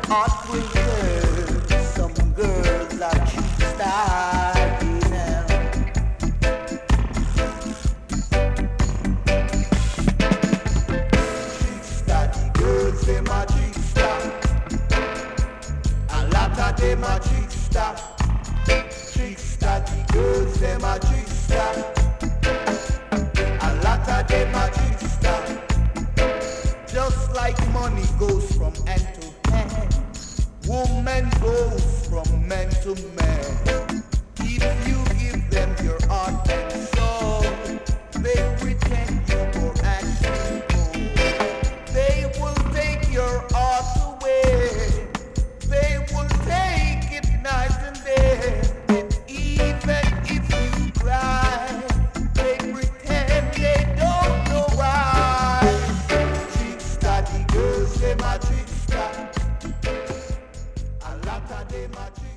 Hot winter, some girls are cheap starting now. Cheap starting girls, them are cheap start. A lot of them are cheap start. Cheap starting girls, them are cheap start. A lot of them are cheap start. Just like money goes from hand to hand, woman goes from man to man. If you give them your heart and soul, they pretend you for acting cool. They will take your heart away. They will take it night and day. And even if you cry, they pretend they don't know why. Cheap study girls, them a cheap study. A lot of them a cheap